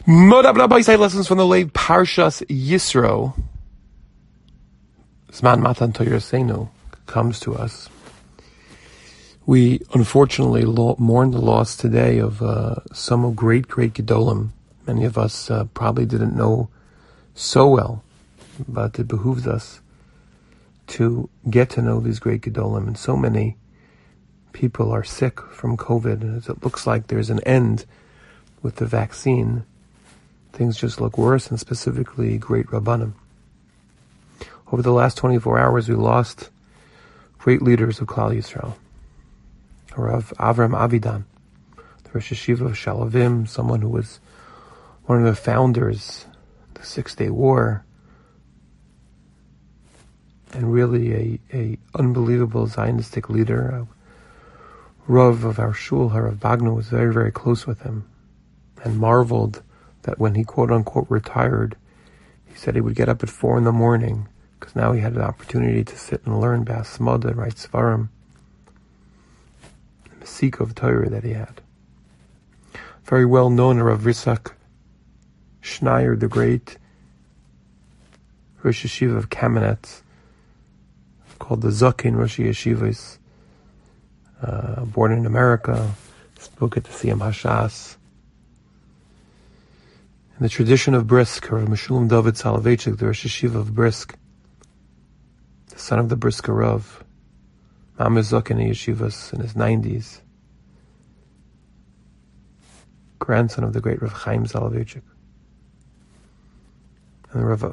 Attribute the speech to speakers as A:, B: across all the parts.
A: Modab Rabbi say lessons from the late Parshas Yisro. Zman Matan Torah Seinu comes to us. We unfortunately mourn the loss today of some great Gedolim. Many of us probably didn't know so well, but it behooves us to get to know these great Gedolim. And so many people are sick from COVID, and as it looks like there's an end with the vaccine, things just look worse, and specifically great Rabbanim. Over the last 24 hours, we lost great leaders of Klal Yisrael. Rav Avram Avidan, the Rosh Yeshiva of Shalavim, someone who was one of the founders of the Six-Day War, and really a unbelievable Zionistic leader. Rav of our shul, Harav Bagno, was very, very close with him and marveled that when he quote-unquote retired, he said he would get up at 4 a.m, because now he had an opportunity to sit and learn Bas Moda and write Svarim, the Mesika of Torah that he had. Very well known Rav Yitzchak Schneier, the great Rosh Yeshiva of Kamenetz, called the Zakin Rosh Yeshivas, born in America, spoke at the Siyam Hashas. In the tradition of Brisk, or Meshulam David Soloveitchik, the Rosh Yeshiva of Brisk, the son of the Brisker Rav, Mamiz Zakin Yeshivas in his 90s, grandson of the great Rav Chaim Soloveitchik, and the Rav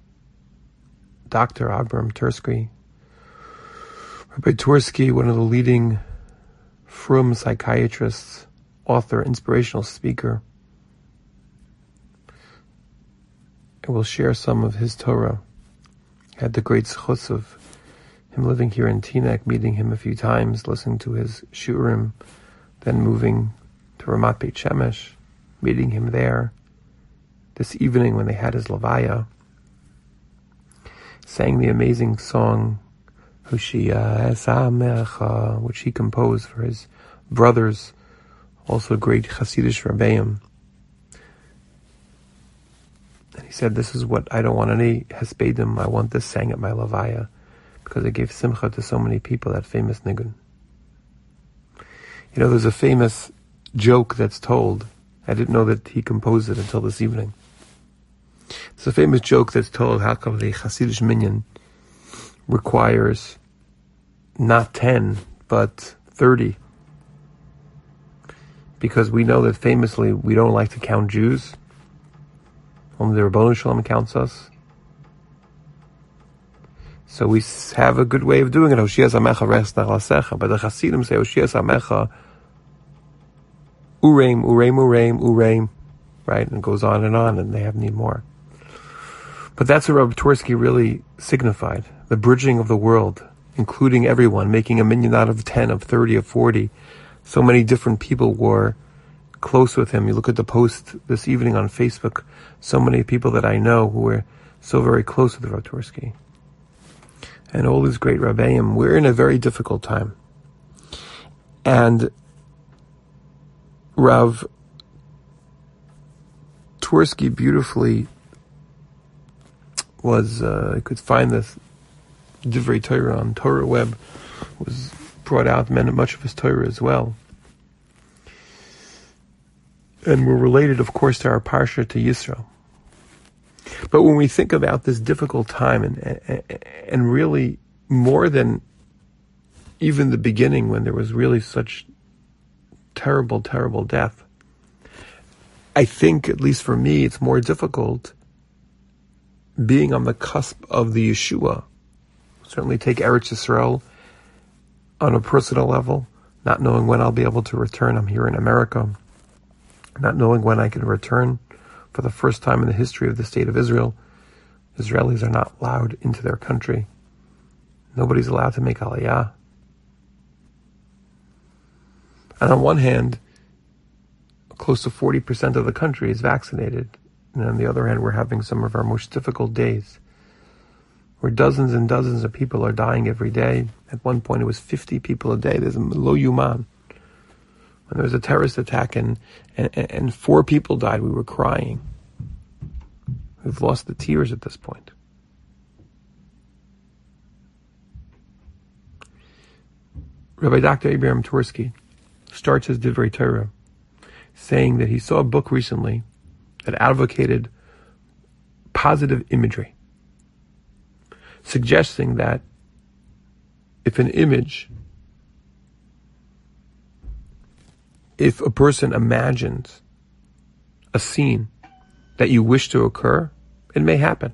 A: Dr. Abram Tursky, Rabbi Tursky, one of the leading frum psychiatrists, author, inspirational speaker. I will share some of his Torah. I had the great zchus of him living here in Teaneck, meeting him a few times, listening to his shiurim, then moving to Ramat Beit Shemesh, meeting him there. This evening when they had his Levaya, sang the amazing song Hoshia Esamecha, which he composed for his brothers, also great Hasidish Rebbeim. And he said, this is what I don't want any hespedim, I want this sang at my Levaya, because it gave simcha to so many people, that famous nigun. You know, there's a famous joke that's told. I didn't know that he composed it until this evening. It's a famous joke that's told how come the Hasidish minyan requires not 10, but 30. Because we know that famously we don't like to count Jews. Only the Rabbanu Shalom counts us. So we have a good way of doing it. Hoshia Samecha Res Nachlasecha. But the Hasidim say Hoshia Samecha Ureim, Ureim, Ureim, Ureim. Right? And it goes on, and they have need more. But that's what Rabbi Tursky really signified. The bridging of the world, including everyone, making a minyan out of 10, of 30, of 40. So many different people were close with him. You look at the post this evening on Facebook, so many people that I know who were so very close with Rav Tursky. And all these great Rabbeim, we're in a very difficult time. And Rav Tursky beautifully was, I could find this Divrei Torah on Torah Web, was brought out much of his Torah as well. And we're related, of course, to our Parsha, to Yisro. But when we think about this difficult time, and really more than even the beginning when there was really such terrible, terrible death, I think, at least for me, it's more difficult being on the cusp of the Yeshua. Certainly take Eretz Yisrael on a personal level, not knowing when I'll be able to return. I'm here in America, not knowing when I can return. For the first time in the history of the state of Israel, Israelis are not allowed into their country. Nobody's allowed to make Aliyah. And on one hand, close to 40% of the country is vaccinated. And on the other hand, we're having some of our most difficult days, where dozens and dozens of people are dying every day. At one point, it was 50 people a day. There's a lo yuman. When there was a terrorist attack and 4 people died, we were crying. We've lost the tears at this point. Rabbi Dr. Abraham Twersky starts his Divrei Torah saying that he saw a book recently that advocated positive imagery, suggesting that if a person imagines a scene that you wish to occur, it may happen.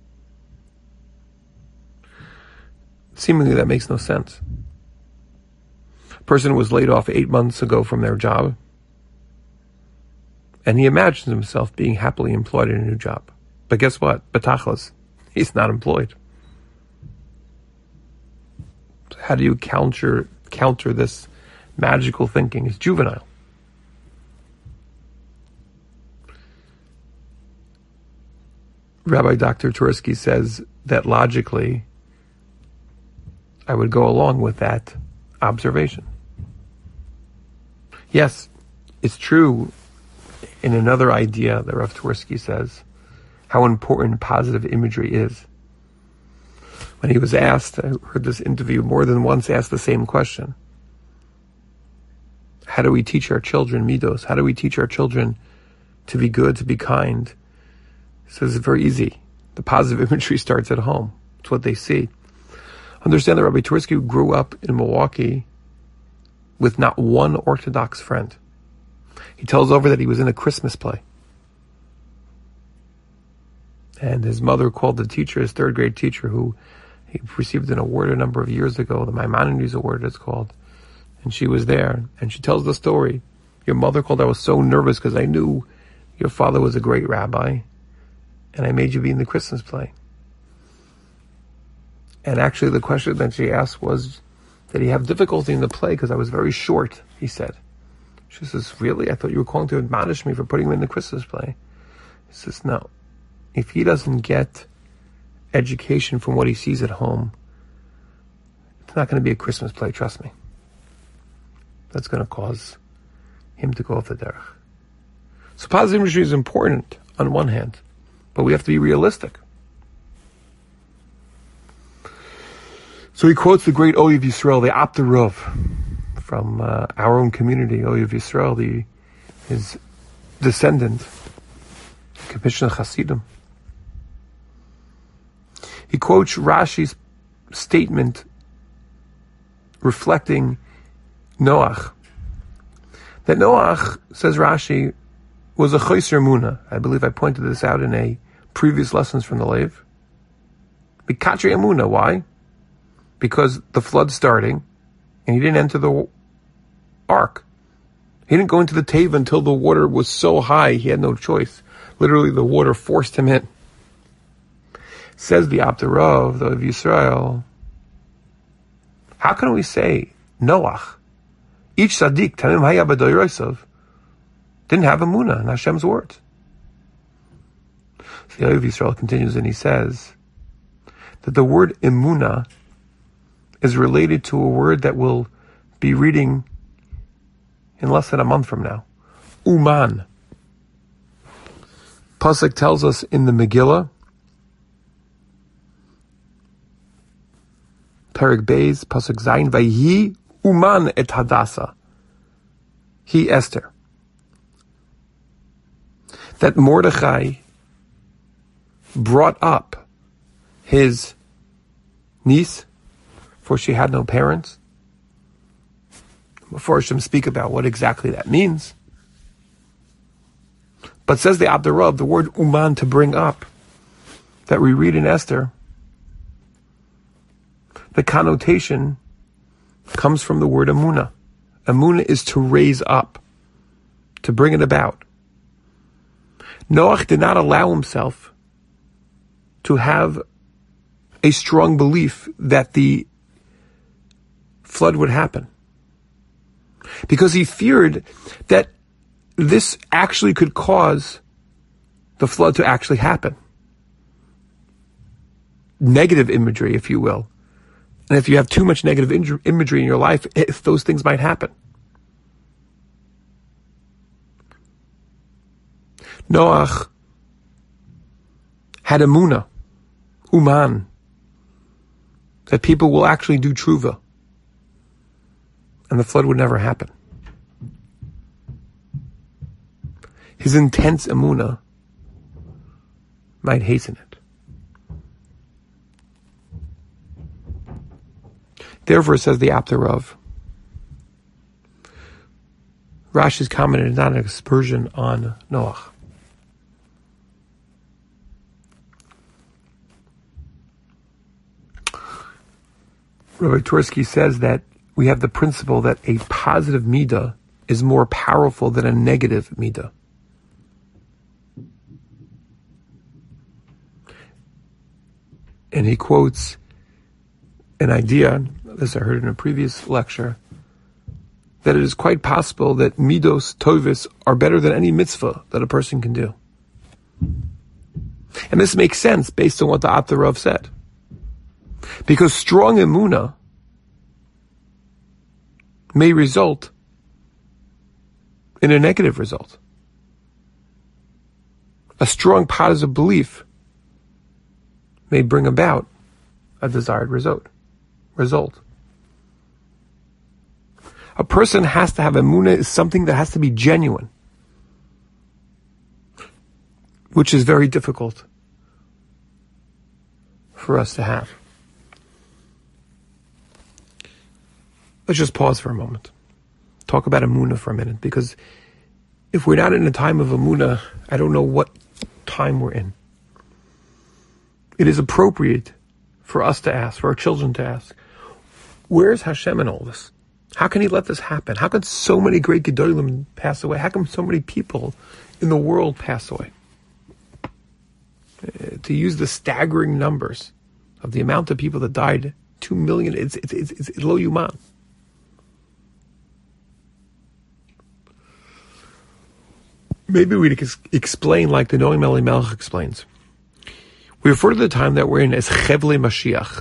A: Seemingly that makes no sense. A person was laid off 8 months ago from their job, and he imagines himself being happily employed in a new job. But guess what? B'tachlis, he's not employed. So how do you counter this magical thinking? It's juvenile. Rabbi Dr. Twersky says that logically, I would go along with that observation. Yes, it's true in another idea that Rav Twersky says, how important positive imagery is. When he was asked, I heard this interview more than once asked the same question. How do we teach our children midos? How do we teach our children to be good, to be kind? He says it's very easy. The positive imagery starts at home. It's what they see. Understand that Rabbi Twersky grew up in Milwaukee with not one Orthodox friend. He tells over that he was in a Christmas play. And his mother called the teacher, his 3rd grade teacher, who he received an award a number of years ago, the Maimonides Award it's called. And she was there. And she tells the story. Your mother called, I was so nervous because I knew your father was a great rabbi. And I made you be in the Christmas play. And actually the question that she asked was, did he have difficulty in the play because I was very short, he said. She says, really? I thought you were calling to admonish me for putting him in the Christmas play. He says, no. If he doesn't get education from what he sees at home, it's not going to be a Christmas play, trust me. That's going to cause him to go off the derech. So positive imagery is important on one hand, but we have to be realistic. So he quotes the great Oyev Yisrael, the Apter Rov, from our own community, Oyev Yisrael, his descendant, Commissioner Hasidim. He quotes Rashi's statement reflecting Noach. That Noach, says Rashi, was a Choser Emunah. I believe I pointed this out in a previous lessons from the Lev. Bikatri Emunah, why? Because the flood's starting, and he didn't enter the ark. He didn't go into the Teva until the water was so high, he had no choice. Literally, the water forced him in. Says the Apter Rov, the Oyev Yisrael, how can we say Noach, each tzaddik, Tamim Haya B'Doyrosav, didn't have emunah in Hashem's words? So the Oyev Yisrael continues and he says that the word emunah is related to a word that we'll be reading in less than a month from now. Uman. Pasuk tells us in the Megillah, Perek Beis, Pasuk Zayin, Vayhi Uman et Hadassah. He, Esther. That Mordechai brought up his niece, for she had no parents. Mepharshim speak about what exactly that means. But says the Apter Rov, the word uman, to bring up, that we read in Esther, the connotation comes from the word emunah. Emunah is to raise up, to bring it about. Noach did not allow himself to have a strong belief that the flood would happen, because he feared that this actually could cause the flood to actually happen. Negative imagery, if you will. And if you have too much negative imagery in your life, those things might happen. Noach had emunah, uman, that people will actually do tshuva, and the flood would never happen. His intense emunah might hasten it. Therefore, says the Apter Rav, Rashi's comment is not an aspersion on Noach. Rabbi Tursky says that we have the principle that a positive midah is more powerful than a negative midah. And he quotes an idea, as I heard in a previous lecture, that it is quite possible that midos tovis are better than any mitzvah that a person can do. And this makes sense based on what the Apter Rav said. Because strong emunah may result in a negative result. A strong positive belief may bring about a desired result. A person has to have emunah is something that has to be genuine, which is very difficult for us to have. Let's just pause for a moment. Talk about emunah for a minute, because if we're not in a time of emunah, I don't know what time we're in. It is appropriate for us to ask, for our children to ask, where is Hashem in all this? How can He let this happen? How can so many great Gedolim pass away? How come so many people in the world pass away? To use the staggering numbers of the amount of people that died, 2 million, it's lo yuman. Maybe we could explain like the Noam Elimelech explains. We refer to the time that we're in as Chevle Mashiach.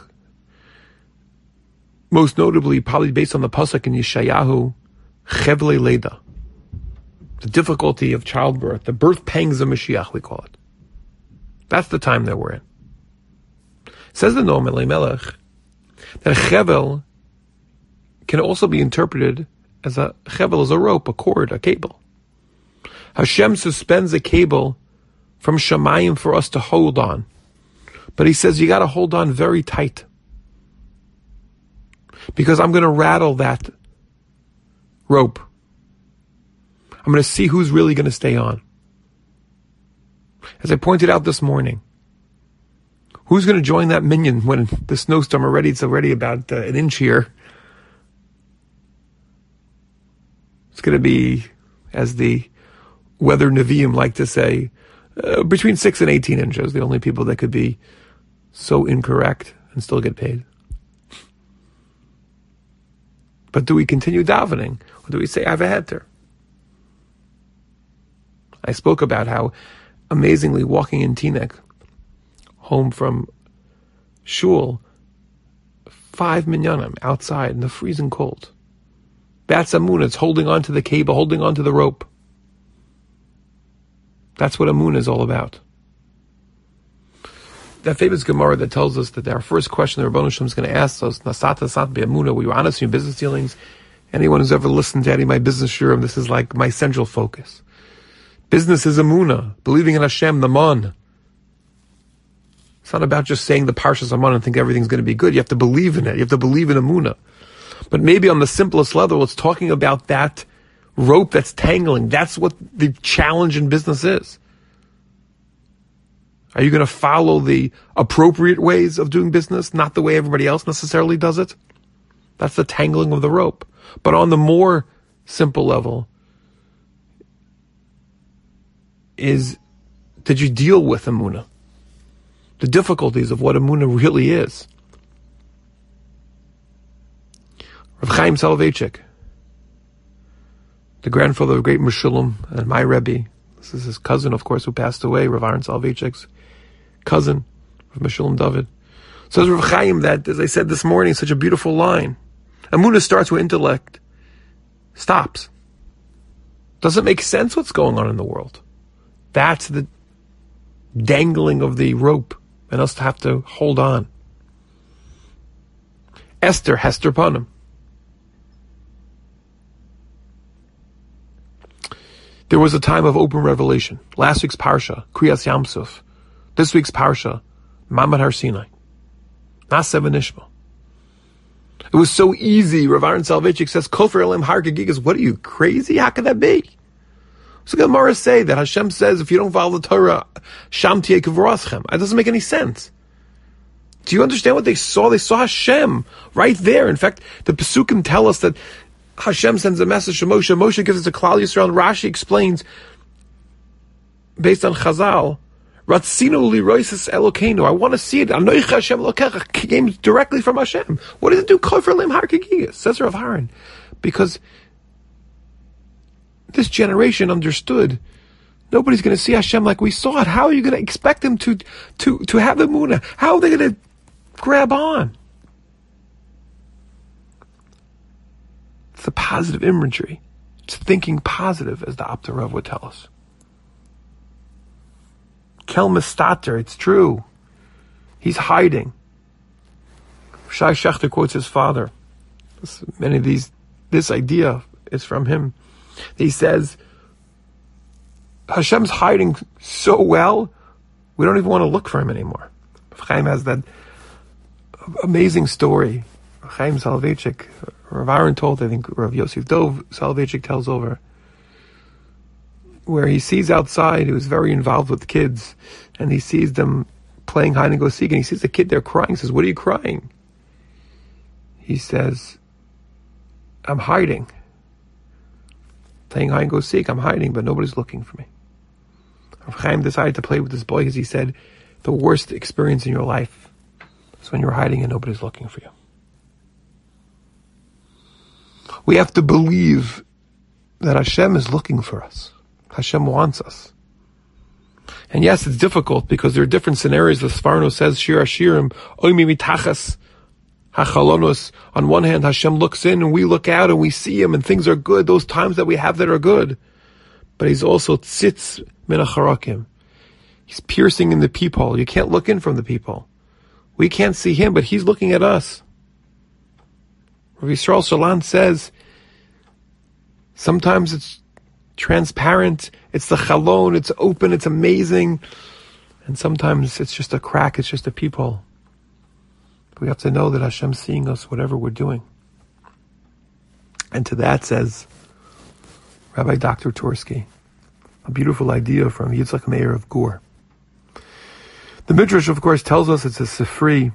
A: Most notably, probably based on the pasuk in Yeshayahu, Chevle Leda. The difficulty of childbirth, the birth pangs of Mashiach, we call it. That's the time that we're in. Says the Noam Elimelech that Chevel can also be interpreted as a Chevel is a rope, a cord, a cable. Hashem suspends a cable from Shamayim for us to hold on. But He says you got to hold on very tight. Because I'm going to rattle that rope. I'm going to see who's really going to stay on. As I pointed out this morning, who's going to join that minyan when the snowstorm it's already about an inch here. It's going to be, as the weather Nevi'im like to say, between 6 and 18 inches, the only people that could be so incorrect and still get paid. But do we continue davening? Or do we say, I have a heter? I spoke about how amazingly walking in Teaneck, home from shul, 5 minyanim outside in the freezing cold. That's emunah. It's holding on to the cable, holding on to the rope. That's what emunah is all about. That famous Gemara that tells us that our first question the Rebbeinu Shalom is going to ask us, Nasata Sat Be'emunah, were you honest in your business dealings? Anyone who's ever listened to any of my business shurim, this is like my central focus. Business is emunah, believing in Hashem, the man. It's not about just saying the Parshas Aman and think everything's going to be good. You have to believe in it. You have to believe in emunah. But maybe on the simplest level, it's talking about that rope that's tangling. That's what the challenge in business is. Are you going to follow the appropriate ways of doing business, not the way everybody else necessarily does it? That's the tangling of the rope. But on the more simple level, did you deal with emunah? The difficulties of what emunah really is. Rav Chaim Soloveitchik, the grandfather of great Meshulam and my Rebbe, this is his cousin, of course, who passed away, Rav Aaron Soloveitchik's cousin, Rav Meshulam David. Says Rav Chaim that, as I said this morning, such a beautiful line. Emunah starts where intellect stops. Doesn't make sense what's going on in the world. That's the dangling of the rope, and us to have to hold on. Esther, Hester Panim. There was a time of open revelation. Last week's Parsha, Kriyas Yamsuf. This week's Parsha, Mamad Har Sinai. Naaseh v'nishma. It was so easy. Rav Aaron Soloveitchik says, Kofer Elim Har Gegigas. What are you, crazy? How could that be? So Gemara say that Hashem says, if you don't follow the Torah, Sham Tiyeh Kivroschem. It doesn't make any sense. Do you understand what they saw? They saw Hashem right there. In fact, the Pesukim tell us that Hashem sends a message to Moshe. Moshe gives it to Klal Yisrael. And Rashi explains, based on Chazal, Ratzinu liroises Elokeinu. I want to see it. Anoich Hashem Elokecha came directly from Hashem. What does it do? Kofer Lim Har Gegigas, says Rav Haran, because this generation understood nobody's going to see Hashem like we saw it. How are you going to expect them to have the Munah? How are they going to grab on? It's the positive imagery. It's thinking positive, as the Apter Rav would tell us. Kel Mistater, it's true. He's hiding. Shai Shechter quotes his father. Many of this idea is from him. He says, Hashem's hiding so well, we don't even want to look for him anymore. Chaim has that amazing story. Chaim Soloveitchik, Rav Aaron told, I think Rav Yosef Dov Soloveitchik tells over, where he sees outside, he was very involved with kids, and he sees them playing hide and go seek, and he sees the kid there crying. He says, what are you crying? He says, I'm hiding. Playing hide and go seek, I'm hiding, but nobody's looking for me. Rav Chaim decided to play with this boy because he said, the worst experience in your life is when you're hiding and nobody's looking for you. We have to believe that Hashem is looking for us. Hashem wants us. And yes, it's difficult because there are different scenarios. The Sforno says, Shir Hashirim, Oimi mitachas hachalonos. On one hand, Hashem looks in and we look out and we see him and things are good, those times that we have that are good. But he's also tzitz min acharakim. He's piercing in the peephole. You can't look in from the peephole. We can't see him, but he's looking at us. Rav Yisrael Shalan says, sometimes it's transparent, it's the chalon, it's open, it's amazing, and sometimes it's just a crack, it's just a peephole. We have to know that Hashem's seeing us whatever we're doing. And to that says Rabbi Dr. Tursky, a beautiful idea from Yitzchak Meir of Gur. The Midrash, of course, tells us, it's a Sifri,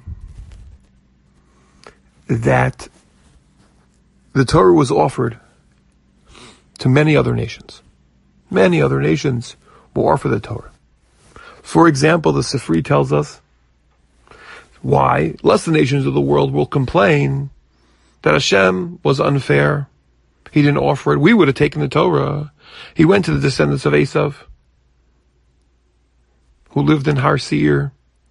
A: that the Torah was offered to many other nations. Many other nations will offer the Torah. For example, the Sifri tells us why less the nations of the world will complain that Hashem was unfair. He didn't offer it. We would have taken the Torah. He went to the descendants of Esav, who lived in Har Seir.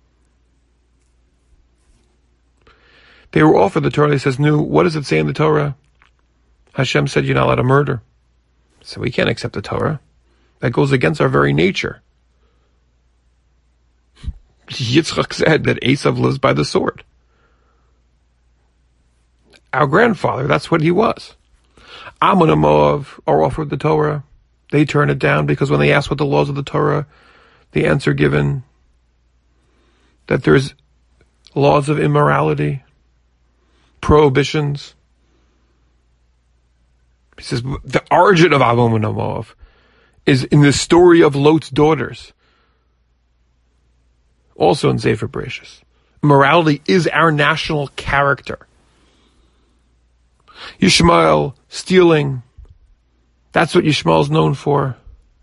A: They were offered the Torah. They says, no, what does it say in the Torah? Hashem said you're not allowed to murder. So we can't accept the Torah. That goes against our very nature. Yitzchak said that Esav lives by the sword. Our grandfather, that's what he was. Ammon and Moab are offered the Torah. They turn it down because when they ask what the laws of the Torah, the answer given that there's laws of immorality, prohibitions. He says the origin of Ammon and Moab is in the story of Lot's daughters. Also in Sefer Bereshis. Morality is our national character. Yishmael, stealing, that's what Yishmael is known for.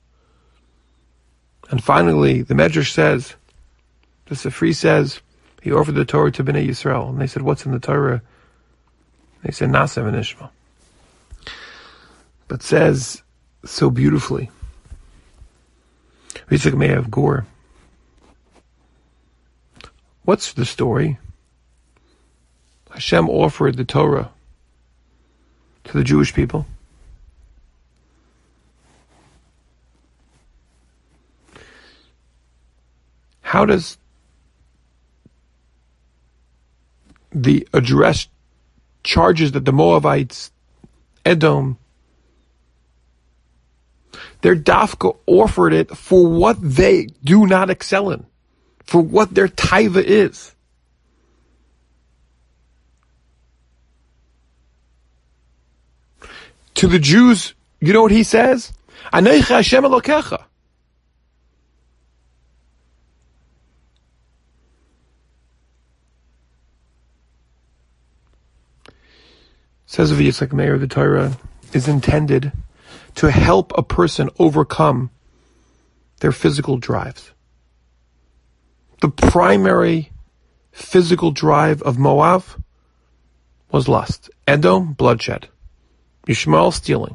A: And finally, the Medrash says, the Sifri says, he offered the Torah to Bnei Yisrael. And they said, what's in the Torah? They said, Naaseh v'nishma. But says so beautifully, Yitzchak Meir of Gur, what's the story? Hashem offered the Torah to the Jewish people. How does the address charges that the Moabites, Edom, their dafka offered it for what they do not excel in, for what their taiva is. To the Jews, you know what he says? Anochi Hashem Elokecha. Says of Yitzchak Meir, the Torah is intended to help a person overcome their physical drives. The primary physical drive of Moab was lust. Edom, bloodshed. Yishmael, stealing.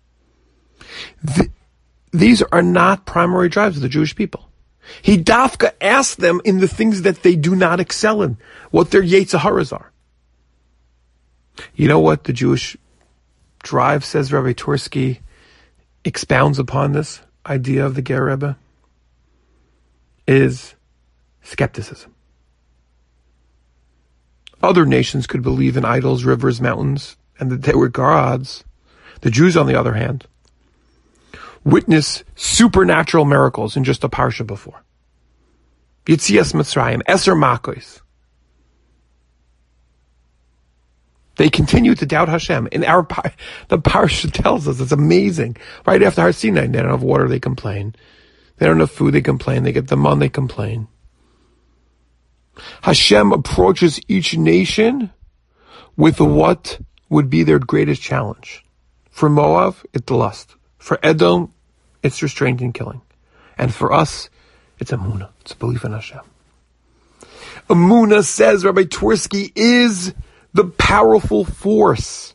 A: These are not primary drives of the Jewish people. He dafka asked them in the things that they do not excel in, what their Yetzer Haras are. You know what the Jewish drive, says Rabbi Tursky, expounds upon this idea of the Ger Rebbe? Is skepticism. Other nations could believe in idols, rivers, mountains, and that they were gods. The Jews, on the other hand, witness supernatural miracles in just a parsha before. Yitzias Mitzrayim, Eser Makos. They continue to doubt Hashem. In our the parsha tells us, it's amazing. Right after Har Sinai, they don't have water, they complain. They don't have food, they complain. They get the man, they complain. Hashem approaches each nation with what would be their greatest challenge. For Moab, it's lust. For Edom, it's restraint and killing. And for us, it's Emunah. It's belief in Hashem. Emunah, says Rabbi Twersky, is the powerful force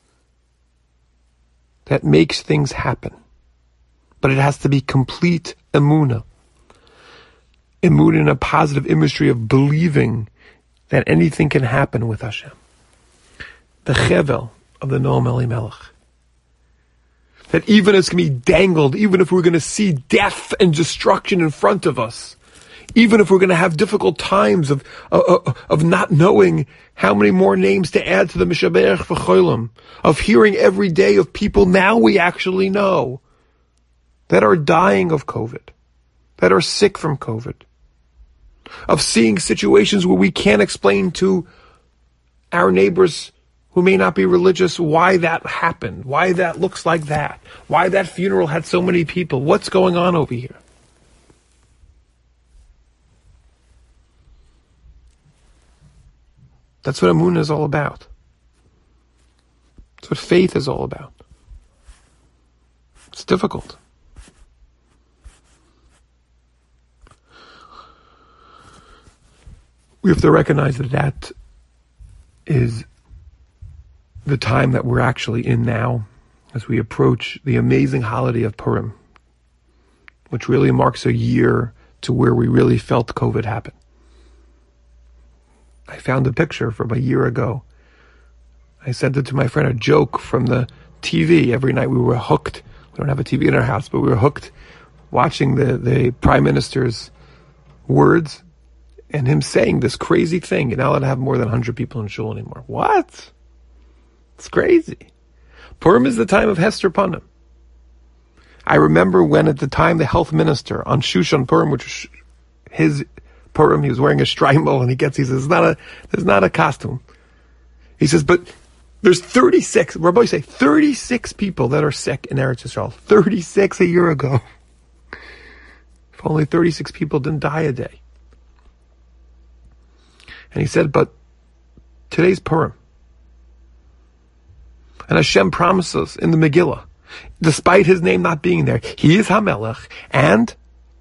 A: that makes things happen. But it has to be complete Emunah. Emunah in a positive imagery of believing that anything can happen with Hashem. The chevel of the Noam Elimelech. That even if it's going to be dangled, even if we're going to see death and destruction in front of us, even if we're going to have difficult times of not knowing how many more names to add to the Mishaberach V'cholim, of hearing every day of people now we actually know that are dying of COVID, that are sick from COVID, of seeing situations where we can't explain to our neighbors who may not be religious why that happened, why that looks like that, why that funeral had so many people, what's going on over here. That's what Emunah is all about. That's what faith is all about. It's difficult. We have to recognize that that is the time that we're actually in now, as we approach the amazing holiday of Purim, which really marks a year to where we really felt COVID happen. I found a picture from a year ago. I sent it to my friend, a joke from the TV. Every night we were hooked. We don't have a TV in our house, but we were hooked watching the Prime Minister's words and him saying this crazy thing. You're not allowed to have more than 100 people in shul anymore. What? It's crazy. Purim is the time of Hester Panim. I remember when at the time the health minister on Shushan Purim, which was his Purim, he was wearing a shtreimel, and he says, there's not a costume. He says, but there's 36, Rabbi say, 36 people that are sick in Eretz Yisrael. 36 a year ago. If only 36 people didn't die a day. And he said, but today's Purim. And Hashem promises in the Megillah, despite his name not being there, he is HaMelech, and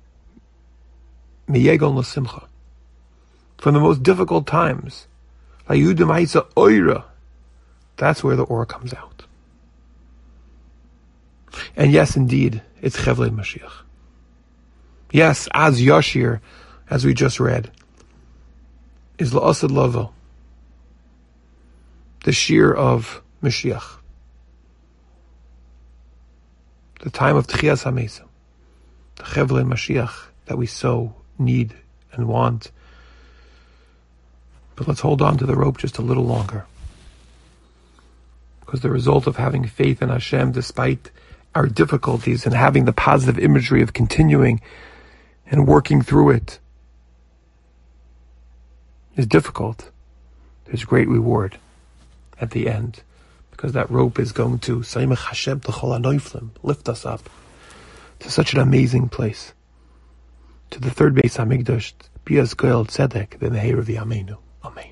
A: Miyegon L'Simcha. From the most difficult times, that's where the Or comes out. And yes, indeed, it's Chevlei Mashiach. Yes, Az Yashir, as we just read, is La'asad Lavo, the shear of Mashiach, the time of Tchias HaMesim, the Chevlei Mashiach that we so need and want. But let's hold on to the rope just a little longer. Because the result of having faith in Hashem, despite our difficulties, and having the positive imagery of continuing and working through it, is difficult. There's great reward at the end. Because that rope is going to lift us up to such an amazing place. To the third Beis Hamikdash, be as Goel Tzedek, the Meher of the Amenu. Amen.